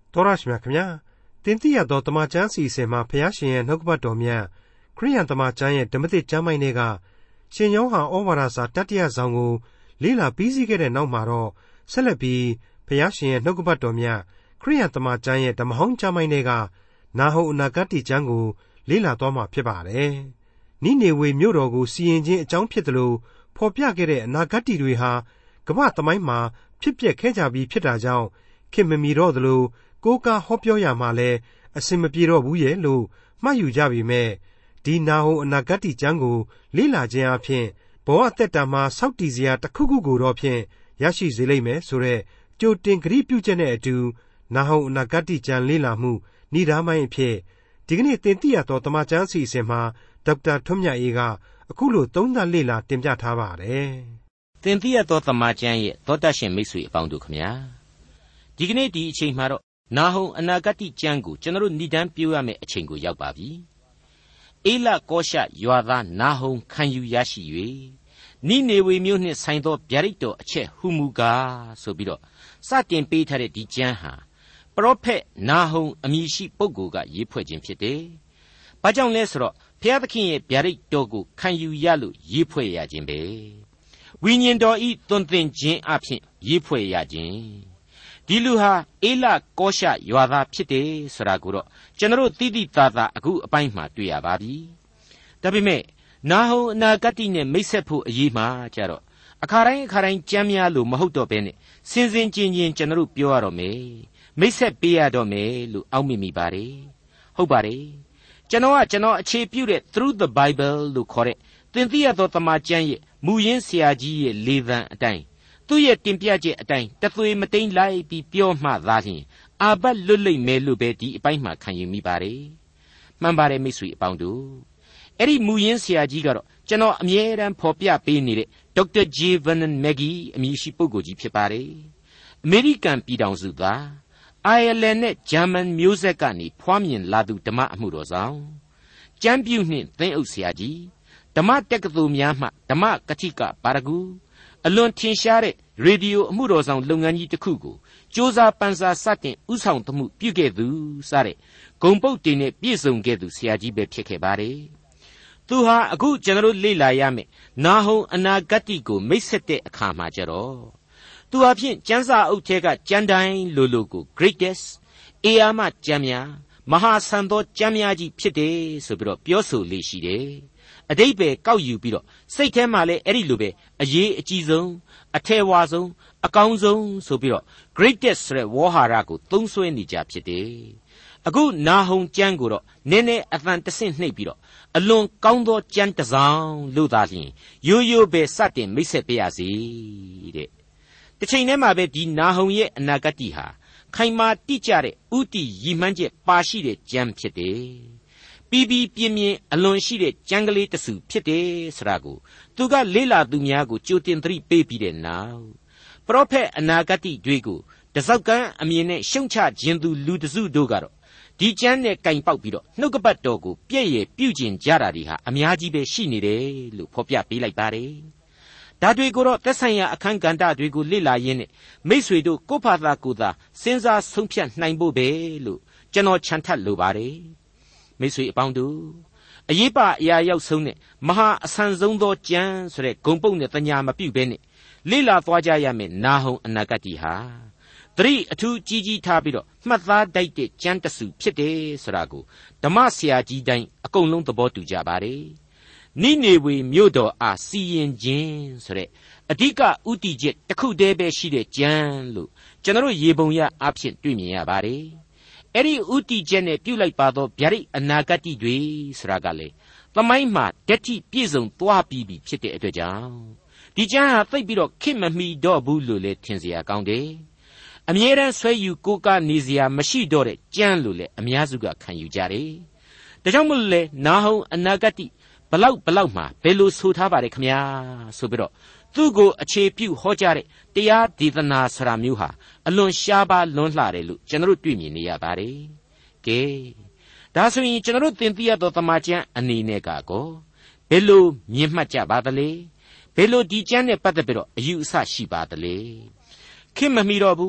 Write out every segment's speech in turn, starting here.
တော်ရရှိမြခင်ဗျာတင်တိရသောတမန်ကျမ်းစီစဉ်မှာဖျားရှင်ရဲ့နှုတ်ကပတ်တော်မြတ်ခရိယန်တမန်ကျမ်းရဲ့ဓမ္မသစ်ကျမ်းပိုင်းတွေကရှင်ယောဟန်ဩဝါဒစာတတိယဆောင်ကိုလေ့လာပြီးစီးခဲ့တဲ့နောက်မှာတော့ဆက်လက်ပြီးဖျားရှင်ရဲ့နှုတ်ကပတ်တော်မြတ်ခရိယန်တမန်ကျမ်းရဲ့ဓမ္မဟောင်းကျမ်းပိုင်းတွေကနာဟုအနာဂတ်ကျမ်းကိုလေ့လာသွားမှာဖြစ်ပါတယ်။နိနေဝေမြို့တော်ကိုစီရင်ခြင်းအကြောင်းဖြစ်တယ်လို့ဖော်ပြခဲ့တဲ့အနာဂတ်တွေဟာကမ္ဘာသမိုင်းမှာဖြစ်ပျက်ခဲ့ကြပြီးဖြစ်တာကြောင့်ခင်မမီတော့သလိုကိုးကားဟောပြောရမှာလဲအစင်မပြေတော့ဘူးရဲ့လို့မှတ်ယူကြပြီမဲ့ဒီနာဟုအနာဂတ်ကျမ်းကိုလေ့လာခြင်းအပြင်ဘဝအသက်တာမှာစောင့်တည်စရာတစ်ခုခုကိုတော့ဖြင့်ရရှိစေလိမ့်မယ်ဆိုတဲ့ကြိုတင်ဂရုပြုချက်နဲ့အတူနာဟုအနာဂတ်ကျမ်းလေ့လာမှုဏ္ဍာမိုင်းအဖြစ်ဒီကနေ့သင်သိရသောတမန်ကျမ်းအစီအစဉ်မှာဒေါက်တာထွန်းမြတ်အေးကအခုလိုသုံးသပ်လေ့လာတင်ပြထားပါတယ်။သင်သိရသောတမန်ကျမ်းရဲ့သောတရှင်မိတ်ဆွေအပေါင်းတို့ခမညာဒီကနေ့ဒီအချိန်မှာတော့နာဟုအနာဂတ်ကျမ်းကိုကျွန်တော်တို့ဏ္ဍန်ပြရမယ့်အချိန်ကိုရောက်ပါပြီ။အေလကောရှရွာသားနာဟုခံယူရရှိ၍နိနေဝေမြို့နှင့်ဆိုင်သောဗျာဒိတ်တော်အချက်ဟူမူကားဆိုပြီးတော့စတင်ပေးထားတဲ့ဒီကျမ်းဟာပရောဖက်နာဟုအမည်ရှိပုဂ္ဂိုလ်ကရေးဖွဲ့ခြင်းဖြစ်တယ်။ဘာကြောင့်လဲဆိုတော့ဘုရားသခင်ရဲ့ဗျာဒိတ်တော်ကိုခံယူရလို့ရေးဖွဲ့ရခြင်းပဲ။ဝိညာဉ်တော်ဤသွန်သင်ခြင်းအဖြစ်ရေးဖွဲ့ရခြင်းဒီလူဟာအေလကောရှရွာသားဖြစ်တယ်ဆိုတာကိုတော့ကျွန်တော်သိသိသာသာအခုအပိုင်းမှာတွေ့ရပါပြီ။ဒါပေမဲ့နာဟုအနာဂတ်နဲ့မိတ်ဆက်ဖို့အရေးမှာကြတော့အခါတိုင်းကြမ်းများလို့မဟုတ်တော့ဘဲနဲ့စင်စင်ချင်းချင်းကျွန်တော်ပြောရတော့မယ်။မိတ်ဆက်ပေးရတော့မယ်လို့အောက်မေ့မိပါတယ်။ဟုတ်ပါတယ်။ကျွန်တော်အခြေပြုတဲ့ Through the Bible လို့ခေါ်တဲ့သင်သိရသောတမန်ကျမ်းရဲ့မူရင်းဆရာကြီးရဲ့လေသံအတိုင်းသူ့ရဲ့တင်ပြချက်အတိုင်းတသွေမတိန်လိုက်ပြီးပြောမှသာလျှင်အာဘတ်လွတ်လိမ့်မယ်လို့ပဲဒီအပိုင်းမှာခံယူမိပါတယ်။မှန်ပါတယ်မိတ်ဆွေအပေါင်းတို့။အဲ့ဒီမူရင်းဆရာကြီးကတော့ကျွန်တော်အမြဲတမ်းဖော်ပြပေးနေတဲ့ဒေါက်တာဂျေဗန်နန်မက်ဂီအမည်ရှိပုဂ္ဂိုလ်ကြီးဖြစ်ပါတယ်။အမေရိကန်ပြည်ထောင်စုသားအိုင်ယာလန်နဲ့ဂျာမန်မျိုးဆက်ကနေဖွားမြင်လာသူဓမ္မအမှုတော်ဆောင်ကျမ်းပြုနှင့်သင်းအုပ်ဆရာကြီးဓမ္မတက္ကသိုလ်များမှဓမ္မကတိကပါရဂူအလွန်ထင်ရှားတဲ့ရေဒီယိုအမှုတော်ဆောင်လုပ်ငန်းကြီးတစ်ခုကိုစ조사ပန်းစားစတင်ဥဆောင်သမှုပြုခဲ့သူစတဲ့ဂုံပုတ်တင်နဲ့ပြည့်စုံခဲ့သူဆရာကြီးပဲဖြစ်ခဲ့ပါတယ်။သူဟာအခုကျွန်တော်လေ့လာရမယ်နာဟုအနာဂတ်ကိုမိတ်ဆက်တဲ့အခါမှာကြတော့သူအဖြစ်ကျမ်းစာအုပ်ထဲကကျမ်းတိုင်းလိုကို greatest အေယာမကျမ်းများမဟာဆန်သောကျမ်းများကြီးဖြစ်တယ်ဆိုပြီးတော့ပြောဆိုလေရှိတယ်။အတိတ်ပဲကောက်ယူပြီးတော့စိတ်ထဲမှာလည်းအဲ့ဒီလိုပဲအရေးအကြီးဆုံးအထက်ဝါဆုံးအကောင်းဆုံးဆိုပြီးတော့ greatest ဆိုတဲ့ဝေါ်ဟာရကိုသုံးစွဲနေကြဖြစ်တယ်။အခုနာဟုံကျမ်းကိုတော့နည်းနည်းအသံတဆင့်နှိပ်ပြီးတော့အလွန်ကောင်းသောကျမ်းတစ်စောင်လို့သာလျှင်ရိုးရိုးပဲစတင်မိတ်ဆက်ပြရစီတဲ့။တစ်ချိန်တည်းမှာပဲဒီနာဟုံရဲ့အနာဂတ်ဟာခိုင်မာတိကျတဲ့ဥတီရည်မှန်းချက်ပါရှိတဲ့ကျမ်းဖြစ်တယ်။ပြီးပြီးပြင်းပြင်းအလွန်ရှိတဲ့ကျမ်းကလေးတစ်စုဖြစ်တယ်ဆိုတာကိုသူကလေးလာသူများကိုကြိုတင်သတိပေးပြီးတဲ့နောက်ပရောဖက်အနာဂတ်တွေကိုတစောက်ကန်းအမြင်နဲ့ရှုံချခြင်းသူလူတစုတို့ကတော့ဒီကျမ်းနဲ့ကင်ပေါက်ပြီးတော့နှုတ်ကပတ်တော်ကိုပြည့်ရပြုကျင်ကြတာတွေဟာအများကြီးပဲရှိနေတယ်လို့ဖော်ပြပေးလိုက်ပါတယ်။ဒါတွေကိုတော့သက်ဆိုင်ရာအခန်းကဏ္ဍတွေကိုလေ့လာရင်းနဲ့မိษွေတို့ကိုယ့်ဘာသာကိုယ်သာစဉ်းစားဆုံးဖြတ်နိုင်ဖို့ပဲလို့ကျွန်တော်ချန်ထပ်လိုပါတယ်။မိษွေအပေါင်းတို့အရေးပါအရာရောက်ဆုံးနဲ့မဟာအဆန်ဆုံးသောကျမ်းဆိုတဲ့ဂုံပုတ်နဲ့တညာမပြုတ်ဘဲနဲ့လေ့လာသွားကြရမယ်နာဟုံအနာဂတ်ဟာသတိအထူးကြီးကြီးထားပြီးတော့မှတ်သားတိုက်တဲ့ကျမ်းတစုဖြစ်တယ်ဆိုတာကိုဓမ္မဆရာကြီးတိုင်းအကုန်လုံးသဘောတူကြပါတယ်။နိနေဝေမြို့တော်အားစီရင်ခြင်းဆိုတဲ့အဓိကဥတီချက်တစ်ခုတည်းပဲရှိတဲ့ကျမ်းလို့ကျွန်တော်ရေပုံရအဖြစ်တွေ့မြင်ရပါတယ်။အဲ့ဒီဥတီချက်နဲ့ပြုလိုက်ပါသောဗျာဒိတ်အနာဂတ်တွေဆိုတာကလေသမိုင်းမှာဓာတ်တိပြည့်စုံသွားပြီးပြီဖြစ်တဲ့အတွက်ကြောင့်ဒီကျမ်းဟာသိပ်ပြီးတော့ခင်မမီတော့ဘူးလို့လည်းထင်เสียကောင်းတယ်။အမြဲတမ်းဆွဲယူကိုးကားနေစရာမရှိတော့တဲ့ကျမ်းလို့လည်းအများစုကခံယူကြတယ်။ဒါကြောင့်မို့လို့လေနာဟုံအနာဂတ်ဘလောက်မှာဘယ်လိုဆိုထားပါလဲခမညာဆိုပြီးတော့သူ့ကိုအခြေပြုဟောကြားတဲ့တရားဒေသနာဆိုတာမျိုးဟာအလွန်ရှားပါလွန်းလှတယ်လို့ကျွန်တော်တို့တွေ့မြင်နေရပါတယ်။ကဲဒါဆိုရင်ကျွန်တော်တို့သင်သိရသောတမန်ကျမ်းအနေနဲ့ကောဘယ်လိုမြင်မှတ်ကြပါသလဲဘယ်လိုဒီကျမ်းနဲ့ပတ်သက်ပြီးတော့အယူအဆရှိပါသလဲခင်မမီတော့ဘူး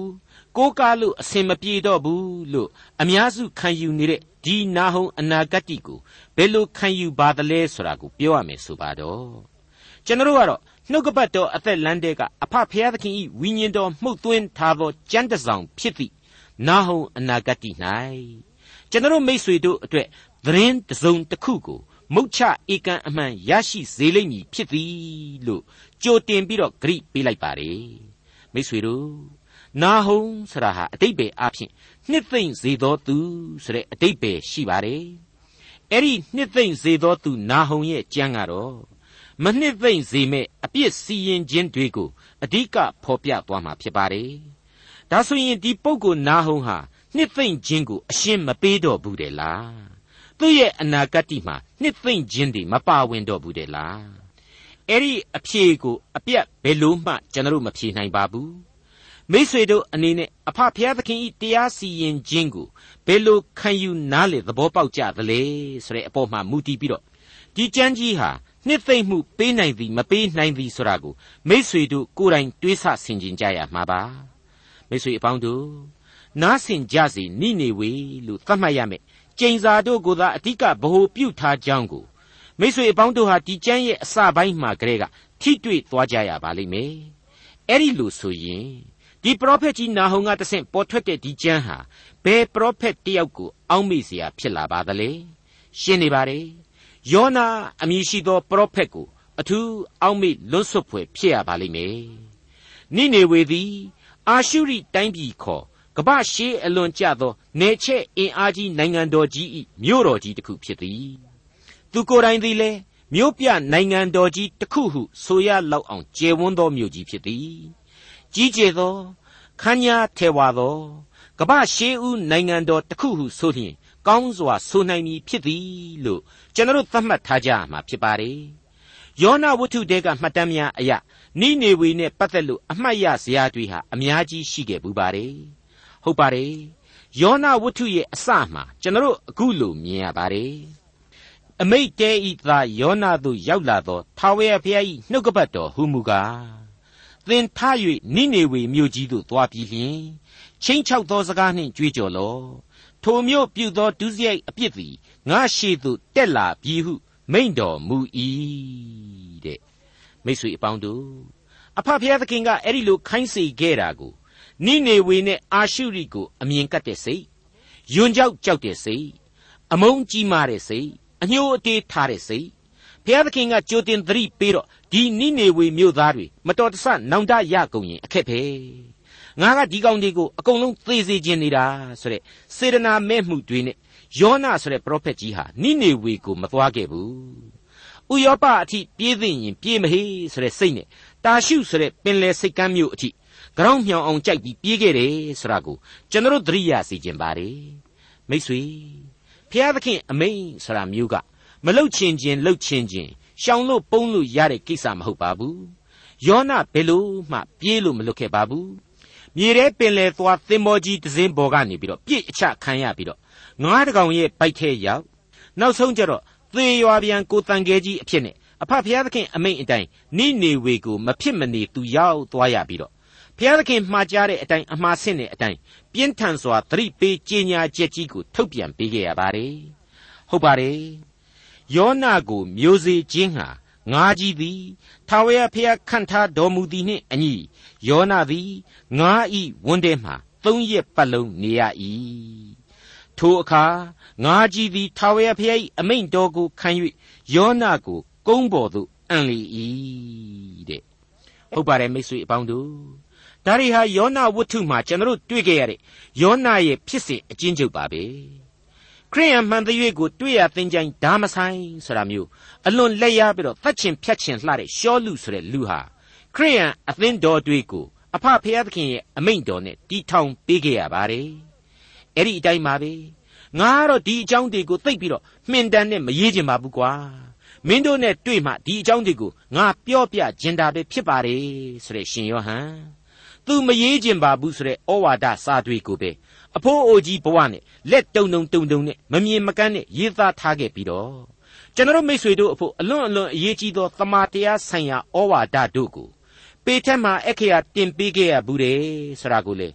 ကိုးကားလို့အစင်မပြေတော့ဘူးလို့အများစုခံယူနေတဲ့ဒီနာဟုံအနာဂတ်တိကိုဘယ်လိုခံယူပါသလဲဆိုတာကိုပြောရမယ်ဆိုပါတော့ကျွန်တော်တို့ကတော့နှုတ်ကပတ်တော်အသက်လမ်းတဲ့ကအဖဖျားသခင်ဤဝိညာဉ်တော်မှုတ်သွင်းထားသောကျမ်းတစ်စောင်ဖြစ်သည့်နာဟုံအနာဂတ်တိ၌ကျွန်တော်မိတ်ဆွေတို့အတွက်သတင်းတစ်စုံတစ်ခုကိုမုတ်ချဧကန်အမှန်ရရှိစေလိမ့်မည်ဖြစ်သည်လို့ကြိုတင်ပြီးတော့ဂရိပေးလိုက်ပါတယ်မိတ်ဆွေတို့နာဟုံဆရာဟာအတိတ်ပဲအဖြစ်နှစ်သိမ့်စေသောသူဆိုတဲ့အတိတ်ပဲရှိပါတယ်အဲ့ဒီနှစ်သိမ့်စေသောသူနာဟုံရဲ့ကျမ်းကတော့မနှစ်သိမ့်စေမဲ့အပြစ်စီရင်ခြင်းတွေကိုအဓိကဖော်ပြသွားမှာဖြစ်ပါတယ်ဒါဆိုရင်ဒီပုဂ္ဂိုလ်နာဟုံဟာနှစ်သိမ့်ခြင်းကိုအရှင်းမပေးတော့ဘူးတဲ့လားသူ့ရဲ့အနာဂတ်တိမှာနှစ်သိမ့်ခြင်းတွေမပါဝင်တော့ဘူးတဲ့လားအဲ့ဒီအဖြေကိုအပြတ်ဘယ်လို့မှကျွန်တော်မဖြေနိုင်ပါဘူးမိษွေတို့အနေနဲ့အဖဖျားသခင်ဤတရားစီရင်ခြင်းကိုဘယ်လိုခံယူနားလေသဘောပေါက်ကြသလဲဆိုတဲ့အပေါ်မှာမူတည်ပြီးတော့ဒီကျမ်းကြီးဟာနှစ်သိမ့်မှုပေးနိုင်သည်မပေးနိုင်သည်ဆိုတာကိုမိษွေတို့ကိုယ်တိုင်တွေးဆဆင်ခြင်ကြရမှာပါမိษွေအပေါင်းတို့နားဆင်ကြစေနိနေဝေလို့သတ်မှတ်ရမယ်ကျိန်စာတို့ကိုသာအဓိကဗဟိုပြုထားကြောင်းကိုမိษွေအပေါင်းတို့ဟာဒီကျမ်းရဲ့အစပိုင်းမှာကတည်းကထိတွေ့သွားကြရပါလိမ့်မယ်အဲ့ဒီလိုဆိုရင်ဒီပရောဖက်ကြီးနာဟုံကတဆင့်ပေါ်ထွက်တဲ့ဒီကျမ်းဟာဘယ်ပရောဖက်တယောက်ကိုအောက်မေ့เสียဖြစ်လာပါသလဲရှင်းနေပါတယ်ယောနာအမည်ရှိသောပရောဖက်ကိုအထူးအောက်မေ့လွတ်ဆွတ်ဖွယ်ဖြစ်ရပါလိမ့်မယ်နိနေဝေသည်အာရှုရိတိုင်းပြည်ခေါ်ကမ္ဘာရှေးအလွန်ကျသောနေချက်အင်အားကြီးနိုင်ငံတော်ကြီး၏မြို့တော်ကြီးတစ်ခုဖြစ်သည်သူကိုယ်တိုင်သည်လည်းမြို့ပြနိုင်ငံတော်ကြီးတစ်ခုဟုဆိုရလောက်အောင်ကျယ်ဝန်းသောမြို့ကြီးဖြစ်သည်ကြီးကျယ်သောခမ်းညားထဲဝါသောကမ္ဘာရှေးဦးနိုင်ငံတော်တစ်ခုဟုဆိုရင်ကောင်းစွာဆိုနိုင်မည်ဖြစ်သည်လို့ကျွန်တော်သတ်မှတ်ထားကြမှာဖြစ်ပါတယ်ယောနာဝတ္ထုတဲကမှတ်တမ်းများအရနိနေဝေနဲ့ပတ်သက်လို့အမှတ်ရစရာတွေဟာအများကြီးရှိခဲ့ပူပါတယ်ဟုတ်ပါတယ်ယောနာဝတ္ထုရဲ့အစမှာကျွန်တော်အခုလိုမြင်ရပါတယ်အမိတ်တဲဤသားယောနာသို့ရောက်လာသောထာဝရဘုရား၏နှုတ်ကပတ်တော်ဟူမူကားသင်ထ၍နိနေဝေမြို့ကြီးသို့သွားပြီးလျှင်ချင်းချောက်သောစကားနှင့်ကြွေးကြော်လော့ထိုမြို့ပြုသောဒုစရိုက်အပြစ်သည်ငါရှေ့သို့တက်လာပြီဟုမိန့်တော်မူ၏တဲ့မိတ်ဆွေအပေါင်းတို့အဖဖျားသခင်ကအဲ့ဒီလိုခိုင်းစေခဲ့တာကိုနိနေဝေနဲ့အာရှုရိကိုအမြင်ကပ်တဲ့စိတ်ယွန်းကြောက်ကြောက်တဲ့စိတ်အမုန်းကြီးမားတဲ့စိတ်အညှိုးအတေးထားတဲ့စိတ်ဘုရားသခင်ကကြိုတင်သတိပေးတော့ဒီနိနေဝေမြို့သားတွေမတော်တဆနောင်တရကုန်ရင်အခက်ပဲငါကဒီကောင်တွေကိုအကုန်လုံးသေစေခြင်းနေတာဆိုတဲ့စေတနာမဲ့မှုတွေနဲ့ယောနာဆိုတဲ့ပရောဖက်ကြီးဟာနိနေဝေကိုမသွားခဲ့ဘူးဥယောပအထိပြေးသိရင်ပြေးမဟေးဆိုတဲ့စိတ်နဲ့တာရှုဆိုတဲ့ပင်လယ်စိတ်ကမ်းမြို့အထိကြောင်မြောင်အောင်ကြိုက်ပြီးပြေးခဲ့တယ်ဆိုတာကိုကျွန်တော်သတိရစေခြင်းပါတယ်မိတ်ဆွေဘုရားသခင်အမိန့်ဆိုတာမျိုးကမလှုပ်ချင်းချင်းလှုပ်ချင်းချင်းရှောင်လို့ပုန်းလို့ရတဲ့ကိစ္စမဟုတ်ပါဘူးယောနာဘယ်လို့မှပြေးလို့မလွတ်ခဲ့ပါဘူးမြေထဲပင်လယ်သွားသင်္ဘောကြီးတစ်စင်းပေါ်ကနေပြီးတော့ပြစ်အချခံရပြီးတော့ငါးတကောင်ရဲ့ဗိုက်ထဲရောက်နောက်ဆုံးကျတော့သေရွာပြန်ကိုတန်ငယ်ကြီးအဖြစ်နဲ့အဖဘုရားသခင်အမိန့်အတိုင်းနိနေဝေကိုမဖြစ်မနေသူရောက်သွားရပြီးတော့ဘုရားသခင်မှားကြားတဲ့အတိုင်းအမှားဆင့်တဲ့အတိုင်းပြင်းထန်စွာသတိပေးကြေညာချက်ကြီးကိုထုတ်ပြန်ပေးခဲ့ရပါတယ်ဟုတ်ပါတယ်ယောနာကိုမျိုးစေခြင်းဟာငါးကြီးသည်ထာဝရဘုရားခန့်ထားတော်မူသည်နှင့်အညီယောနာသည်ငါးဤဝန်းထဲမှ3 ရက်ပတ်လုံးနေရ၏ထိုအခါငါးကြီးသည်ထာဝရဘုရား၏အမိန့်တော်ကိုခံ၍ယောနာကိုကုန်းပေါ်သို့အံ့လေ၏တဲ့ဟုတ်ပါတယ်မိတ်ဆွေအပေါင်းတို့ဒါတွေဟာယောနာဝတ္ထုမှာကျွန်တော်တွေ့ခဲ့ရတဲ့ယောနာရဲ့ဖြစ်စဉ်အကျဉ်းချုပ်ပါပဲခရိယန်မှန်သရွေ့ကိုတွေ့ရသင်ကြိုင်ဓာမဆိုင်ဆိုတာမျိုးအလွန်လက်ရပြီးတော့သတ်ချင်ဖြတ်ချင်လှတဲ့ရှောလူဆိုတဲ့လူဟာခရိယန်အသင်းတော်တွေကိုအဖဖရာသခင်ရဲ့အမိန့်တော်နဲ့တီထောင်ပေးခဲ့ရပါတယ်အဲ့ဒီအတိုင်းပါပဲငါကတော့ဒီအကြောင်းတွေကိုသိပ်ပြီးတော့မှင်တန်နဲ့မရေးချင်ပါဘူးကွာမင်းတို့နဲ့တွေ့မှဒီအကြောင်းတွေကိုငါပြောပြကျင်တာပဲဖြစ်ပါတယ်ဆိုတဲ့ရှင်ယောဟန်သူမရေးချင်ပါဘူးဆိုတဲ့ဩဝါဒစာတွေကိုပဲအဖိုးအိုကြီးဘဝနဲ့လက်တုံနဲ့မမြင်မကန်းနဲ့ရေးသားထားခဲ့ပြီးတော့ကျွန်တော်မိတ်ဆွေတို့အဖို့အလွန်အရေးကြီးသောသမာတရားဆိုင်ရာဩဝါဒတို့ကိုပေထက်မှအခရာတင်ပေးခဲ့ရဘူးတယ်ဆိုတာကိုလေမ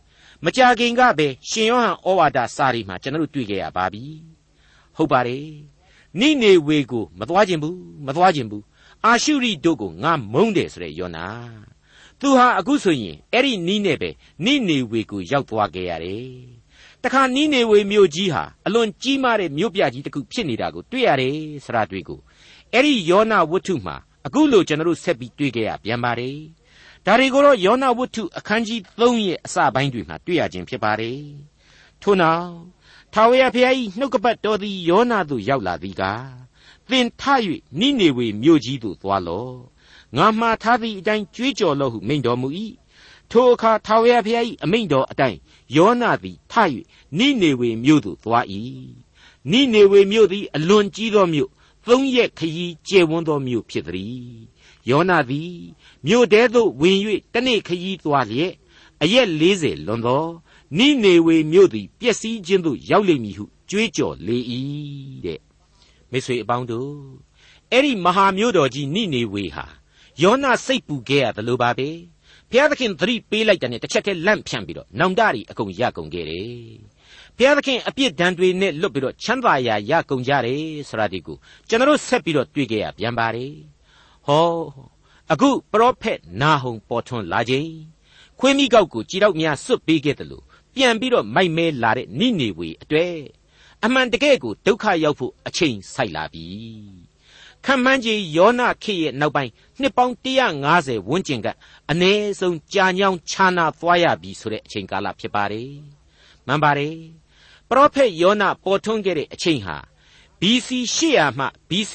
မကြာခင်ကပဲရှင်ယောဟန်ဩဝါဒစာရီမှာကျွန်တော်တို့တွေ့ခဲ့ရပါပြီဟုတ်ပါတယ်နိနေဝေကိုမသွားခြင်းဘူးအာရှုရိတို့ကိုငါမုန်းတယ်ဆိုတဲ့ယောနာသူဟာအခုဆိုရင်အဲ့ဒီနီးနဲ့ပဲနိနေဝေကိုရောက်သွားခဲ့ရတယ်တခါနိနေဝေမြို့ကြီးဟာအလွန်ကြီးမားတဲ့မြို့ပြကြီးတစ်ခုဖြစ်နေတာကိုတွေ့ရတယ်ဆိုတာတွေ့ကိုအဲ့ဒီယောနာဝတ္ထုမှာအခုလိုကျွန်တော်တို့ဆက်ပြီးတွေ့ခဲ့ရပြန်ပါတယ်ဒါတွေကိုတော့ယောနာဝတ္ထုအခန်းကြီး3ရဲ့အစပိုင်းတွေမှာတွေ့ရခြင်းဖြစ်ပါတယ်ထို့နောက်ထာဝရဘုရား၏နှုတ်ကပတ်တော်သည်ယောနာသို့ရောက်လာသည်ကားသင်ထ၍နိနေဝေမြို့ကြီးသို့သွားလော့ငါမှားထားသည့်အတိုင်းကြွေးကြော်လော့ဟုမိန့်တော်မူ၏ထိုအခါထာဝရဘုရား၏အမိန့်တော်အတိုင်းယောနာသည်ထ၍နိနေဝေမြို့သို့သွား၏နိနေဝေမြို့သည်အလွန်ကြီးသောမြို့3 ရက်ခရီးကျယ်ဝန်းသောမြို့ဖြစ်သည်ယောနာသည်မြို့ထဲသို့ဝင်၍တနေ့ခရီးသွားလျက်အရက်40လွန်သောနိနေဝေမြို့သည်ပျက်စီးခြင်းသို့ရောက်လိမ့်မည်ဟုကြွေးကြော်လေ၏တဲ့မိတ်ဆွေအပေါင်းတို့အဲ့ဒီမဟာမြို့တော်ကြီးနိနေဝေဟာယောနာစိတ်ပူခဲ့ရတယ်လို့ပါပဲဘုရားသခင်သတိပေးလိုက်တဲ့နဲ့တစ်ချက်တည်းလန့်ဖြန့်ပြီးတော့နောင်တရီအကုန်ရကုန်ခဲ့တယ်ဘုရားသခင်အပြစ်ဒဏ်တွေနဲ့လွတ်ပြီးတော့ချမ်းသာရာရကုန်ကြတယ်ဆိုတာဒီကိုကျွန်တော်ဆက်ပြီးတော့တွေ့ခဲ့ရပြန်ပါတယ်ဟောအခုပရောဖက်နာဟုံပေါ်ထွန်းလာခြင်းခွေးမိကောက်ကိုကြည်တော့များစွတ်ပေးခဲ့တယ်လို့ပြန်ပြီးတော့မိုက်မဲလာတဲ့နိနေဝေအတွေ့အမှန်တကယ်ကိုဒုက္ခရောက်ဖို့အချိန်ဆိုင်လာပြီခန့်မှန်းကြီးယောနာခေရဲ့နောက်ပိုင်းနှစ်ပေါင်း150ဝန်းကျင်ကအနည်းဆုံးကြာညောင်းခြားနာသွားရပြီဆိုတဲ့အချိန်ကာလဖြစ်ပါတယ်မှန်ပါတယ်ပရောဖက်ယောနာပေါ်ထွန်းခဲ့တဲ့အချိန်ဟာ BC 800မှ BC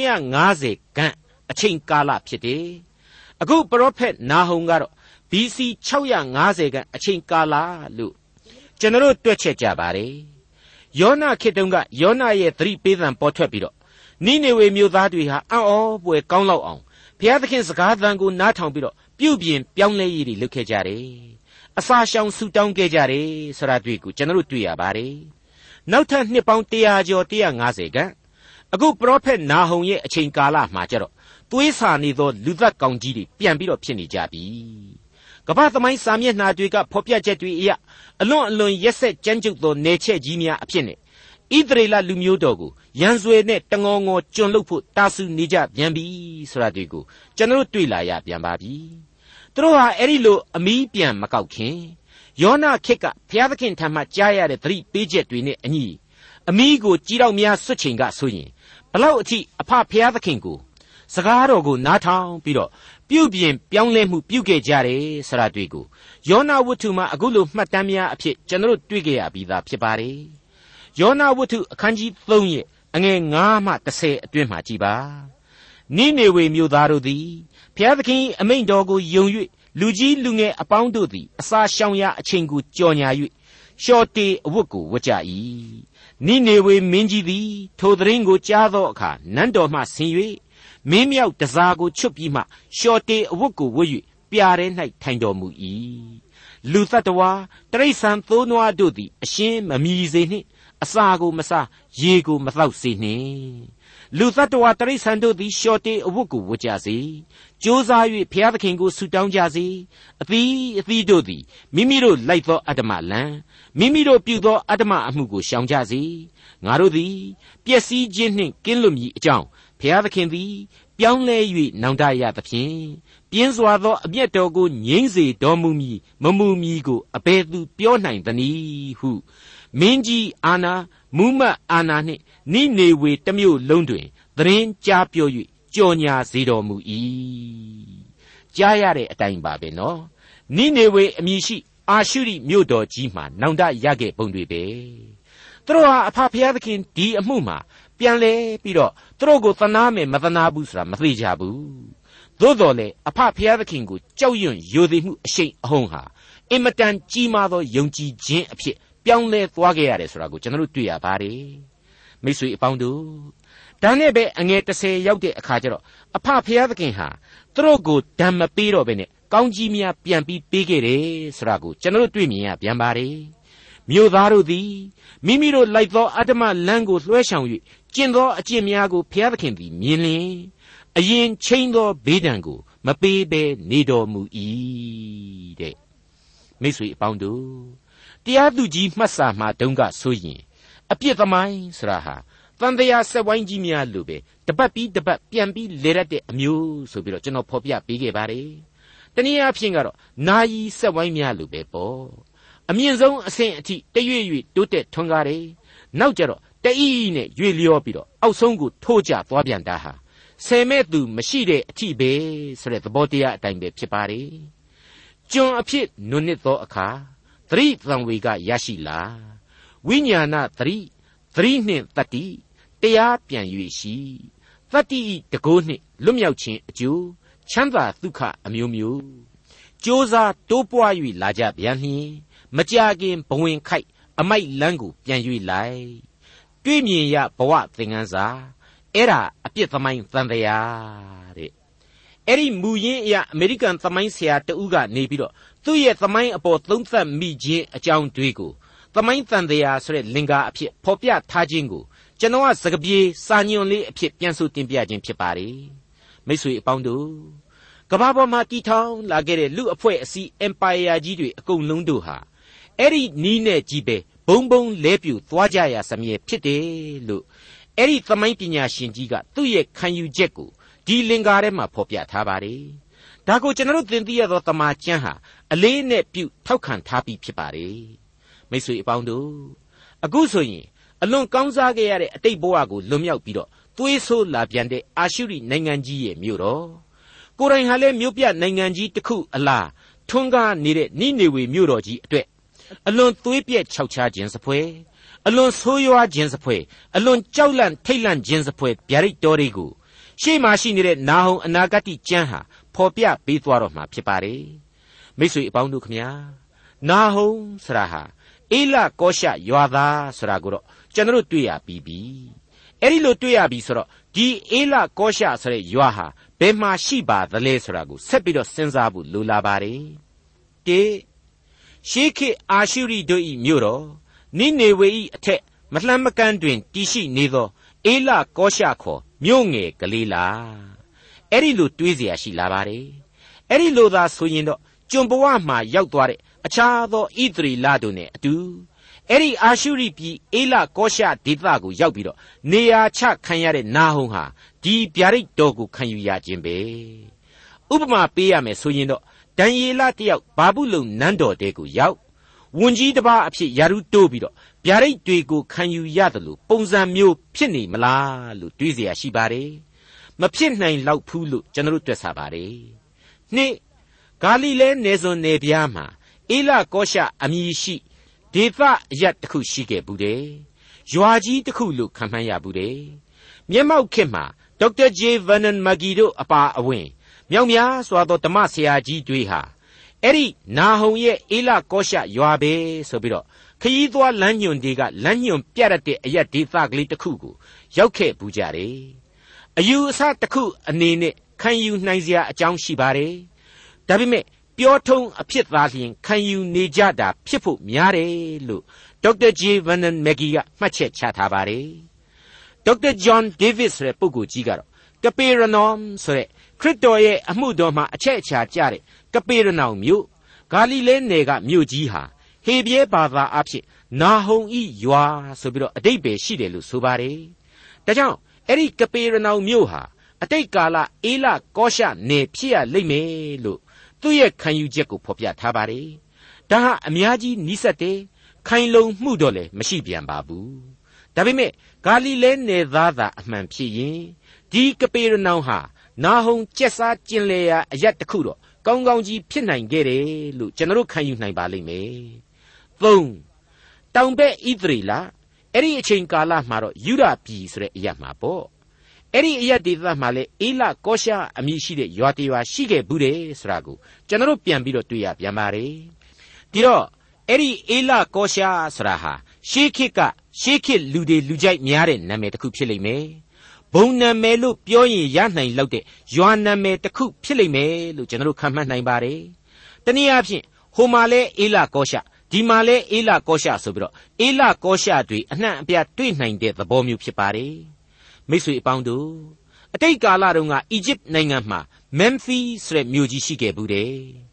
950ခန့်အချိန်ကာလဖြစ်တယ်အခုပရောဖက်နာဟုံကတော့ BC 650ခန့်အချိန်ကာလလို့ကျွန်တော်တို့တွက်ချက်ကြပါတယ်ယောနာခေတ်တုန်းကယောနာရဲ့သတိပေးသံပေါ်ထွက်ပြီးတော့နိနေဝေမြို့သားတွေဟာအံ့ဩဖွယ်ကောင်းလောက်အောင်ဘုရားသခင်စကားသံကိုနားထောင်ပြီးတော့ပြုပြင်ပြောင်းလဲရေးတွေလုပ်ခဲ့ကြတယ်အစာရှောင်ဆူတောင်းခဲ့ကြတယ်ဆိုတာတွေ့ကိုကျွန်တော်တို့တွေ့ရပါတယ်နောက်ထပ်နှစ်ပေါင်း100ကျော်150ခန့်အခုပရောဖက်နာဟုံရဲ့အချိန်ကာလမှာကျတော့သွေးစာနေသောလူသက်ကောင်ကြီးတွေပြန်ပြီးတော့ဖြစ်နေကြပြီကမ္ဘာသမိုင်းစာမျက်နှာတွေကဖော်ပြချက်တွေအရအလွန်ရက်ဆက်ကြမ်းကြုတ်သောနေချက်ကြီးများအဖြစ်နဲ့ဣသရေလလူမျိုးတော်ကိုရန်ဆွေနဲ့တငေါငေါကျွန်လုတ်ဖို့တာဆူနေကြပြန်ပြီဆိုတာတွေကိုကျွန်တော်တွေ့လာရပြန်ပါပြီသူတို့ဟာအဲ့ဒီလိုအမီးပြန်မကောက်ခင်ယောနာခေတ်ကဘုရားသခင်ထံမှကြားရတဲ့သတိပေးချက်တွေနဲ့အညီအမီးကိုကြီးတော့များစွတ်ချိန်ကဆိုရင်ဘလောက်အထိအဖဘုရားသခင်ကိုစကားတော်ကိုနားထောင်ပြီးတော့ပြုပြင်ပြောင်းလဲမှုပြုခဲ့ကြတယ်ဆိုတာတွေ့ကိုယောနာဝတ္ထုမှာအခုလိုမှတ်တမ်းများအဖြစ်ကျွန်တော်တွေ့ကြရပြီးသားဖြစ်ပါတယ်ယောနာဝတ္ထုအခန်းကြီး3ရဲ့အငယ်9မှ10အတွင်းမှာကြည်ပါနိနေဝေမြို့သားတို့သည်ဘုရားသခင်အမိန့်တော်ကိုယုံ၍လူကြီးလူငယ်အပေါင်းတို့သည်အစာရှောင်ရာအချိန်ကိုကြော်ညာ၍ရှော့တေအဝတ်ကိုဝတ်ကြ၏နိနေဝေမင်းကြီးသည်ထိုသတင်းကိုကြားသောအခါနန်းတော်မှဆင်း၍မင်းမြောက်တစားကိုချွတ်ပြီးမှရှော့တေအဝတ်ကိုဝတ်၍ပြာထဲ၌ထိုင်တော်မူ၏လူသတ္တဝါတိရစ္ဆာန်သိုးနွားတို့သည်အရှင်းမမြည်စေနှင့်အစာကိုမစားရေကိုမသောက်စေနှင့်လူသတ္တဝါတိရစ္ဆာန်တို့သည်ရှော့တေအဝတ်ကိုဝတ်ကြစေကြိုးစား၍ဘုရားသခင်ကိုဆုတောင်းကြစေအသီးတို့သည်မိမိတို့လိုက်သောအတ္တမလံမိမိတို့ပြုသောအတ္တမအမှုကိုရှောင်ကြစေငါတို့သည်ပျက်စီးခြင်းနှင့်ကင်းလွတ်မည်အကြောင်းဘုရားသခင်သည်ပြောင်းလဲ၍နောင်တရသဖြင့်ပြင်းစွာသောအမျက်တော်ကိုငြိမ့်စေတော်မူမည်မမူမည်ကိုအဘယ်သူပြောနိုင်သနည်းဟုမင်းကြီးအာနာမူးမတ်အာနာနှင့်နိနေဝေတစ်မြို့လုံးတွင်သတင်းကြားပြော၍ကြော်ညာစေတော်မူ၏ကြားရတဲ့အတိုင်းပါပဲနော်နိနေဝေအမည်ရှိအာရှုရိမြို့တော်ကြီးမှာနောင်တရခဲ့ပုံတွေပဲသူတို့ဟာအဖဘုရားသခင်ဒီအမှုမှာပြန်လဲပြီးတော့သူတို့ကိုသနာမယ်မသနာဘူးဆိုတာမသိကြဘူးသို့တော်လေအဖဘုရားသခင်ကိုကြောက်ရွံ့ယိုသေးမှုအရှိန်အဟုန်ဟာအင်မတန်ကြီးမားသောယုံကြည်ခြင်းအဖြစ်ပြောင်းလဲသွားခဲ့ရတယ်ဆိုတာကိုကျွန်တော်တို့တွေ့ရပါတယ်မိတ်ဆွေအပေါင်းတို့ဒါနဲ့ပဲအငယ်30ရောက်တဲ့အခါကျတော့အဖဘုရားသခင်ဟာသူတို့ကိုဓမ္မပေးတော့ပဲနဲ့ကောင်းကြီးများပြန်ပြီးပေးခဲ့တယ်ဆိုတာကိုကျွန်တော်တို့တွေ့မြင်ရပြန်ပါတယ်မြို့သားတို့သည်မိမိတို့လိုက်သောအတ္တမလမ်းကိုလွှဲဆောင်၍ကျင့်သောအကျင့်များကိုဘုရားသခင်သည်မြင်လျင်အရင်ချိန်သောဘေးဒဏ်ကိုမပေးဘဲနေတော်မူ၏တဲ့မိတ်ဆွေအပေါင်းတို့တရားသူကြီးမှတ်စာမှာတုန်းကဆိုရင်အပြစ်သမိုင်းဆိုတာဟာတန်တရားဆက်ဝိုင်းကြီးများလို့ပဲတပတ်ပြီးတပတ်ပြန်ပြီးလေရတဲ့အမျိုးဆိုပြီးတော့ကျွန်တော်ဖော်ပြပေးခဲ့ပါတယ်တနည်းအားဖြင့်ကတော့နာယီဆက်ဝိုင်းများလို့ပဲပေါ့အမြင့်ဆုံးအဆင့်အထိတရွေ့ရွေ့တိုးတက်ထွန်းကားတယ်နောက်ကြတော့တအီးနဲ့ရွေလျောပြီးတော့အောက်ဆုံးကိုထိုးကျသွားပြန်တာဟာဆယ်မဲ့သူမရှိတဲ့အထိပဲဆိုတဲ့သဘောတရားအတိုင်းပဲဖြစ်ပါတယ်ကျွန်အဖြစ်နုနှစ်သောအခါသတိသံဝေကရရှိလာဝိညာဏသတိနှင့်တတ္တိတရားပြန်၍ရှိတတ္တိတကိုးနှင့်လွတ်မြောက်ခြင်းအကျိုးချမ်းသာဒုက္ခအမျိုးမျိုးကြိုးစားတိုးပွား၍လာကြပြန်လျင်မကြခင်ဘဝင်ခိုက်အမိုက်လန်းကိုပြန်၍လိုက်တွေ့မြင်ရဘဝသင်္ကန်းစာအဲ့ဒါအပြစ်သမိုင်းသံတရားတဲ့အဲ့ဒီမူရင်းအရာအမေရိကန်သမိုင်းဆရာတဦးကနေပြီးတော့သူ့ရဲ့သမိုင်းအပေါ်သုံးသပ်မိခြင်းအကြောင်းတွေကိုသမိုင်းသံတရားဆိုတဲ့လင်္ကာအဖြစ်ဖော်ပြထားခြင်းကိုကျွန်တော်ကစကားပြေစာညွန်လေးအဖြစ်ပြန်ဆိုတင်ပြခြင်းဖြစ်ပါတယ်မိတ်ဆွေအပေါင်းတို့ကမ္ဘာပေါ်မှာတည်ထောင်လာခဲ့တဲ့လူအဖွဲ့အစည်း empire ကြီးတွေအကုန်လုံးတို့ဟာအဲ့ဒီနီးနဲ့ကြီးပဲဘုံဘုံလဲပြူသွားကြရစမြဲဖြစ်တယ်လို့အဲ့ဒီသမိုင်းပညာရှင်ကြီးကသူ့ရဲ့ခံယူချက်ကိုဒီလင်္ကာထဲမှာဖော်ပြထားပါတယ်ဒါကိုကျွန်တော်သင်သိရသောတမန်ကျမ်းဟာအလေးနဲ့ပြုထောက်ခံထားပြီးဖြစ်ပါတယ်မိတ်ဆွေအပေါင်းတို့အခုဆိုရင်အလွန်ကောင်းစားခဲ့ရတဲ့အတိတ်ဘဝကိုလွန်မြောက်ပြီးတော့သွေးဆိုးလာပြန်တဲ့အာရှုရိနိုင်ငံကြီးရဲ့မြို့တော်ကိုယ်တိုင်ဟာလည်းမြို့ပြနိုင်ငံကြီးတစ်ခုအလားထွန်းကားနေတဲ့နိနေဝေမြို့တော်ကြီးအတွက်အလွန်သွေးပြက်ခြောက်ခြားခြင်းစပွဲအလွန်ဆိုးရွားခြင်းစပွဲအလွန်ကြောက်လန့်ထိတ်လန့်ခြင်းစပွဲဗျာဒိတ်တော်တွေကိုရှေ့မှာရှိနေတဲ့နာဟုံအနာဂတ်ကျမ်းဟာဖော်ပြပေးသွားတော့မှာဖြစ်ပါတယ်မိတ်ဆွေအပေါင်းတို့ခမညာနာဟုံဆရာဟာအေလကောရှရွာသားဆိုတာကိုတော့ကျွန်တော်တွေ့ရပြီးပြီအဲ့ဒီလိုတွေ့ရပြီဆိုတော့ဒီအေလကောရှဆိုတဲ့ရွာဟာဘယ်မှာရှိပါသလဲဆိုတာကိုဆက်ပြီးတော့စဉ်းစားဖို့လိုလာပါတယ်တေရှေးခေတ်အာရှုရိတို့၏မြို့တော်နိနေဝေ၏အထက်မလှမ်းမကမ်းတွင်တည်ရှိနေသောအေလကောရှခေါ်မြို့ငယ်ကလေးလားအဲ့ဒီလိုတွေးเสียရှိလာပါတယ်အဲ့ဒီလိုသာဆိုရင်တော့ကျွန်ဘဝမှာရောက်သွားတဲ့အခြားသောဣသရေလတို့နဲ့အတူအဲ့ဒီအာရှုရိပြည်အေလကောရှဒေသကိုရောက်ပြီးတော့နေရာချခံရတဲ့နာဟုံဟာဒီဗျာဒိတ်တော်ကိုခံယူရခြင်းပဲဥပမာပေးရမယ်ဆိုရင်တော့ဒံယေလတယောက်ဘာဘူးလုံနန်းတော်တဲကိုရောက်ဝန်ကြီးတစ်ပါးအဖြစ်ယာရုတိုးပြီးတော့ဗျာဒိတ်တွေကိုခံယူရတယ်လို့ပုံစံမျိုးဖြစ်နေမလားလို့တွေးเสียရှိပါတယ်မဖြစ်နိုင်လောက်ဘူးလို့ကျွန်တော်တို့တွက်ဆပါတယ်နှစ်ဂါလိလဲနယ်စွန်နယ်ပြားမှာအေလကောရှအမည်ရှိဒေသအရပ်တစ်ခုရှိခဲ့ဘူးတယ်ရွာကြီးတစ်ခုလို့ခံမှန်းရဘူးတယ်မျက်မှောက်ခေတ်မှာဒေါက်တာဂျေဗန်နန်မဂီတို့အပါအဝင်မြောက်များစွာသောဓမ္မဆရာကြီးတွေဟာအဲ့ဒီနာဟုံရဲ့အေလကောရှရွာပဲဆိုပြီးတော့ခရီးသွားလမ်းညွန်တွေကလမ်းညွန်ပြတ်တဲ့အရက်ဒေသကလေးတစ်ခုကိုရောက်ခဲ့ဘူးကြတယ်အယူအဆတစ်ခုအနေနဲ့ခံယူနိုင်စရာအကြောင်းရှိပါတယ်ဒါပေမဲ့ပြောထုံးအဖြစ်သားလျင်ခံယူနေကြတာဖြစ်ဖို့များတယ်လို့ဒေါက်တာဂျေဗန်နန်မဂီကမှတ်ချက်ချထားပါတယ်ဒေါက်တာဂျွန်ဒေးဗစ်ဆိုတဲ့ပုဂ္ဂိုလ်ကြီးကတော့ကပေရနောမ်ဆိုတဲ့ခရစ်တော်ရဲ့အမှုတော်မှာအချက်အချာကျတဲ့ကပေရနောင်မြို့ဂါလိလဲနယ်ကမြို့ကြီးဟာဟေဘရဲဘာသာအဖြစ်နာဟုံဤရွာဆိုပြီးတော့အတိတ်ပဲရှိတယ်လို့ဆိုပါတယ်ဒါကြောင့်အဲ့ဒီကပေရနောင်မြို့ဟာအတိတ်ကာလအေလကောရှနယ်ဖြစ်ရလိမ့်မယ်လို့သူ့ရဲ့ခံယူချက်ကိုဖော်ပြထားပါတယ်ဒါဟာအများကြီးနီးစပ်တယ်ခိုင်လုံမှုတော့လည်းမရှိပြန်ပါဘူးဒါပေမဲ့ဂါလိလဲနယ်သားသာအမှန်ဖြစ်ရင်ဒီကပေရနောင်ဟာနာဟုံကျက်စားကျင်လေရာအရက်တစ်ခုတော့ကောင်းကောင်းကြီးဖြစ်နိုင်ခဲ့တယ်လို့ကျွန်တော်ခံယူနိုင်ပါလိမ့်မယ်၃တောင်ဘက်ဣသရေလအဲ့ဒီအချိန်ကာလမှာတော့ယူဒပြည်ဆိုတဲ့အရက်မှာပေါ့အဲ့ဒီအရက်ဒေသမှာလေအေလကောရှအမည်ရှိတဲ့ရွာတရွာရှိခဲ့ဘူးတယ်ဆိုတာကိုကျွန်တော်ပြန်ပြီးတော့တွေ့ရပြန်ပါတယ်ဒီတော့အဲ့ဒီအေလကောရှဆိုတာဟာရှေးခေတ်လူတွေလူကြိုက်များတဲ့နာမည်တစ်ခုဖြစ်လိမ့်မယ်ဘုံနာမည်လို့ပြောရင်ရနိုင်လောက်တဲ့ရွာနာမည်တစ်ခုဖြစ်လိမ့်မယ်လို့ကျွန်တော်ခံမှန်းနိုင်ပါတယ်တနည်းအားဖြင့်ဟိုမှာလဲအေလကောရှဒီမှာလဲအေလကောရှဆိုပြီးတော့အေလကောရှတွေအနှံ့အပြားတွေ့နိုင်တဲ့သဘောမျိုးဖြစ်ပါတယ်မိတ်ဆွေအပေါင်းတို့အတိတ်ကာလတုန်းကအီဂျစ်နိုင်ငံမှာမမ်ဖီဆိုတဲ့မြို့ကြီးရှိခဲ့ဘူးတယ်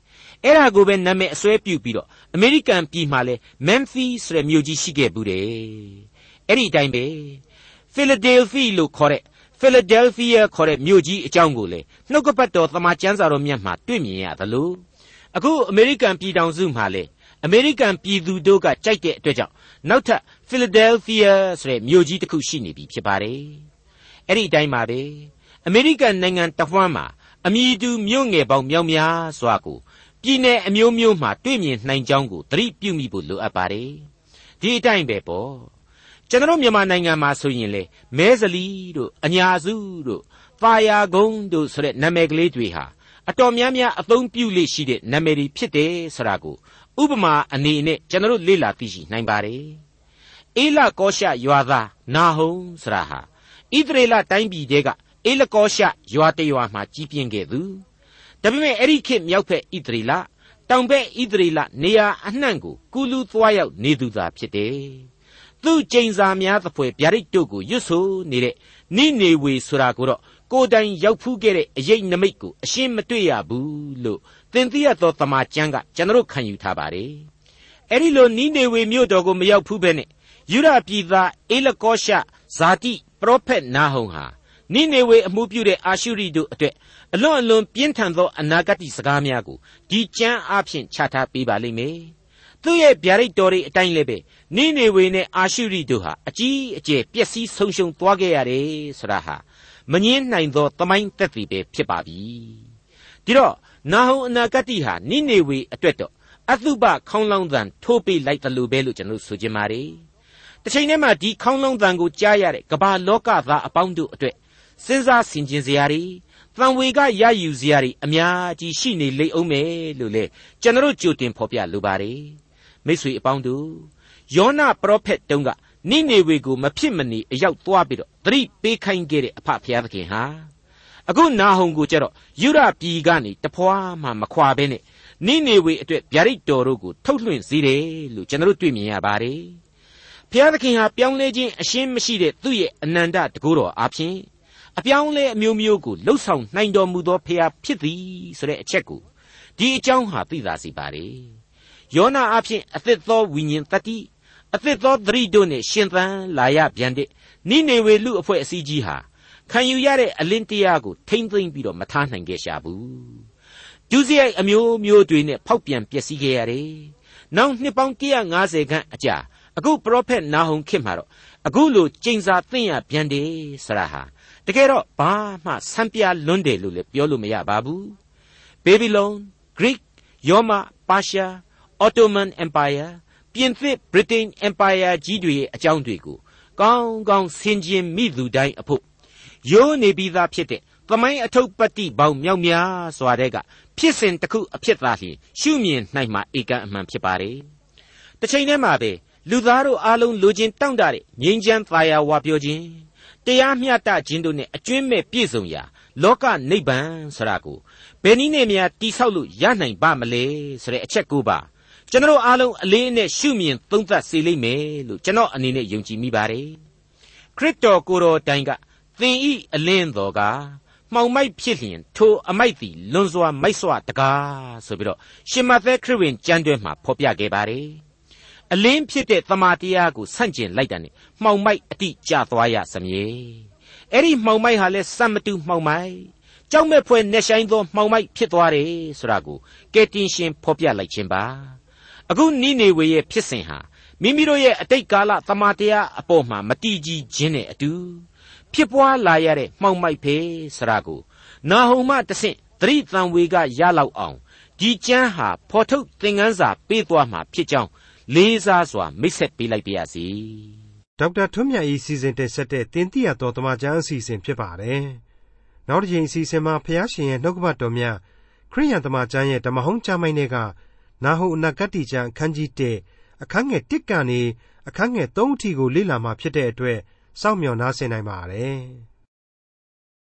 အဲ့ဒါကိုပဲနာမည်အစွဲပြုပြီးတော့အမေရိကန်ပြည်မှာလဲ Memphis ဆိုတဲ့မြို့ကြီးရှိခဲ့ဘူးတယ်အဲ့ဒီအတိုင်းပဲ Philadelphia လို့ခေါ်တဲ့ Philadelphia ခေါ်တဲ့မြို့ကြီးအကြောင်းကိုလေနှုတ်ကပတ်တော်သမာကျမ်းစာတော်မြတ်မှာတွေ့မြင်ရသလိုအခုအမေရိကန်ပြည်ထောင်စုမှာလေအမေရိကန်ပြည်သူတို့ကကြိုက်တဲ့အတွက်ကြောင့်နောက်ထပ် Philadelphia ဆိုတဲ့မြို့ကြီးတစ်ခုရှိနေပြီဖြစ်ပါတယ်အဲ့ဒီအတိုင်းပါပဲအမေရိကန်နိုင်ငံတဝှမ်းမှာအမည်တူမြို့ငယ်ပေါင်းမြောက်များစွာကိုပြည်내အမျိုးမျိုးမှာတွေ့မြင်နိုင်ကြောင်းကိုသတိပြုမိဖို့လိုအပ်ပါတယ်ဒီအတိုင်းပဲပေါ့ကျွန်တော်မြန်မာနိုင်ငံမှာဆိုရင်လေမဲစလီတို့အညာစုတို့ပါယာကုန်းတို့ဆိုတဲ့နာမည်ကလေးတွေဟာအတော်များများအသုံးပြုလေရှိတဲ့နာမည်တွေဖြစ်တယ်ဆိုတာကိုဥပမာအနေနဲ့ကျွန်တော်လေ့လာသိရှိနိုင်ပါတယ်အေလကောရှရွာသားနာဟုံဆိုတာဟာဣသရေလတိုင်းပြည်တဲကအေလကောရှရွာတရွာမှာကြီးပြင်းခဲ့သူဒါပေမဲ့အဲ့ဒီခေတ်မြောက်ဖက်ဣသရေလတောင်ဘက်ဣသရေလနေရာအနှံ့ကိုကူးလူးသွားရောက်နေသူသာဖြစ်တယ်သူကျိန်စာများသဖွယ်ဗျာဒိတ်တို့ကိုရွတ်ဆိုနေတဲ့နိနေဝေဆိုတာကိုတော့ကိုယ်တိုင်ရောက်ဖူးခဲ့တဲ့အရေးနမိတ်ကိုအရှင်းမတွေ့ရဘူးလို့သင်သိရသောသမာကျမ်းကကျွန်တော်ခံယူထားပါတယ်အဲ့ဒီလိုနိနေဝေမြို့တော်ကိုမရောက်ဖူးပဲနဲ့ယူဒပြည်သားအေလကောရှဇာတိပရောဖက်နာဟုံဟာနိနေဝေအမှုပြုတဲ့အာရှုရိတို့အတွက်အလွန်အလွန်ပြင်းထန်သောအနာဂတ်စကားများကိုဒီကျမ်းအားဖြင့်ချထားပေးပါလိမ့်မယ်သူ့ရဲ့ဗျာဒိတ်တော်တွေအတိုင်းလည်းပဲနိနေဝေနဲ့အာရှုရိတို့ဟာအကြီးအကျယ်ပျက်စီးဆုံးရှုံးသွားခဲ့ရတယ်ဆိုတာဟာမငင်းနိုင်သောသမိုင်းသက်သေပဲဖြစ်ပါပြီဒီတော့နာဟုံအနာဂတ်ဟာနိနေဝေအတွက်တော့အသုဘခေါင်းလောင်းသံထိုးပေးလိုက်တယ်လို့ပဲလို့ကျွန်တော်ဆိုချင်ပါတယ်တစ်ချိန်တည်းမှာဒီခေါင်းလောင်းသံကိုကြားရတဲ့ကမ္ဘာလောကသားအပေါင်းတို့အတွက်စဉ်းစားဆင်ခြင်စရာတွေသံဝေကရယူစရာတွေအများကြီးရှိနေလိမ့်အောင်မယ်လို့လေကျွန်တော်ကြိုတင်ဖော်ပြလိုပါတယ်မိတ်ဆွေအပေါင်းတို့ယောနပရောဖက်တုန်းကနိနေဝေကိုမဖြစ်မနေအရောက်သွားပြီးတော့သတိပေးခိုင်းခဲ့တဲ့အဖဖျားသခင်ဟာအခုနာဟုံကိုကျတော့ယူရပြည်ကနေတဖွာမှမခွာဘဲနဲ့နိနေဝေအတွက်ဗျာဒိတ်တော်တို့ကိုထုတ်လွှင့်စေတယ်လို့ကျွန်တော်တွေ့မြင်ရပါတယ်ဖျားသခင်ဟာပြောင်းလဲခြင်းအရှင်းမရှိတဲ့သူ့ရဲ့အနန္တတကူတော်အပြင်အပြောင်းလဲအမျိုးမျိုးကိုလှုပ်ဆောင်နိုင်တော်မူသောဖျားဖြစ်သည်ဆိုတဲ့အချက်ကိုဒီအကြောင်းဟာသိသာစေပါတယ်ယောနာအဖြစ်အသစ်သောဝိညာဉ်တတိအသစ်သောသတိတို့နဲ့ရှင်သန်လာရပြန်တဲ့နိနေဝေလူအဖွဲ့အစည်းကြီးဟာခံယူရတဲ့အလင်းတရားကိုထိမ့်သိမ့်ပြီးတော့မထားနိုင်ခဲ့ရှာဘူးဒုစရိုက်အမျိုးမျိုးတွေနဲ့ဖောက်ပြန်ပျက်စီးခဲ့ရတယ်နောက်နှစ်ပေါင်း150ခန့်အကြာအခုပရောဖက်နာဟုံခေတ်မှာတော့အခုလိုကျိန်စာသိမ့်ရပြန်တယ်ဆိုတာဟာတကယ်တော့ဘာမှဆန်းပြလွန်းတယ်လို့လည်းပြောလို့မရပါဘူးဘေဘီလုံ Greek ယောမပါရှား Ottoman Empire ပြင်သစ် Britain Empire ကြီးတွေရဲ့အကြောင်းတွေကိုကောင်းကောင်းဆင်ခြင်မိသူတိုင်းအဖို့ရိုးနေပြီးသားဖြစ်တဲ့သမိုင်းအထုပ်ပတ္တိပေါင်းမြောက်များစွာတဲ့ကဖြစ်စဉ်တစ်ခုအဖြစ်သာလျှင်ရှုမြင်နိုင်မှာဧကန်အမှန်ဖြစ်ပါတယ်တစ်ချိန်တည်းမှာပဲလူသားတို့အားလုံးလိုချင်တောင့်တတဲ့ငြိမ်းချမ်းသာယာဝပြောခြင်းတရားမျှတခြင်းတို့နဲ့အကျွင့်မဲ့ပြည့်စုံရာလောကနိဗ္ဗာန်ဆိုတာကိုဘယ်နည်းနဲ့များတိဆောက်လို့ရနိုင်ပါမလဲဆိုတဲ့အချက်ကိုပါကျွန်တော်အားလုံးအလေးအနက်ရှုမြင်သုံးသပ်စေလိမ့်မယ်လို့ကျွန်တော်အနေနဲ့ယုံကြည်မိပါတယ်ခရစ်တော်ကိုယ်တော်တိုင်ကသင်ဤအလင်းတော်ကမှောင်မိုက်ဖြစ်လျင်ထိုအမိုက်သည်လွန်စွာမိုက်စွာတကားဆိုပြီးတော့ရှင်မသက်ခရစ်ဝင်ကျမ်းတွဲမှာဖော်ပြခဲ့ပါတယ်အလင်းဖြစ်တဲ့သမာတရားကိုဆန့်ကျင်လိုက်တာနဲ့မှောင်မိုက်အတိကျသွားရစမြဲအဲ့ဒီမှောင်မိုက်ဟာလဲစံမတူမှောင်မိုက်ကြောက်မဲ့ဖွယ်နှက်ဆိုင်သောမှောင်မိုက်ဖြစ်သွားတယ်ဆိုတာကိုကယ်တင်ရှင်ဖော်ပြလိုက်ခြင်းပါအခုနိနေဝေရဲ့ဖြစ်စဉ်ဟာမိမိတို့ရဲ့အတိတ်ကာလသမာတရားအပေါ်မှာမတည်ကြည်ခြင်းနဲ့အတူဖြစ်ပွားလာရတဲ့မှောင်မိုက်ပဲဆိုတာကိုနာဟုံမှတဆင့်သတိတံဝေကရလောက်အောင်ဒီကျမ်းဟာဖော်ထုတ်သင်ခန်းစာပေးသွားမှာဖြစ်ကြောင်းလေးစားစွာမိတ်ဆက်ပေးလိုက်ပါရစေဒေါက်တာထွန်းမြတ်၏စီစဉ်တင်ဆက်တဲ့တင်ပြတော်တမချန်းအစီအစဉ်ဖြစ်ပါတယ်နောက်တစ်ချိန်အစီအစဉ်မှာဖျားရှင်ရဲ့နှုတ်ကပတ်တော်များခရိယန်တမချန်းရဲ့ဓမ္မဟောင်းကျမ်းပိုင်းတွေကနာဟုအနာဂတ်ကျမ်းအခန်းကြီး1အခန်းငယ်1ကနေအခန်းငယ်3အထိကိုလေ့လာမှာဖြစ်တဲ့အတွက်စောင့်မျှော်နားဆင်နိုင်ပါတယ်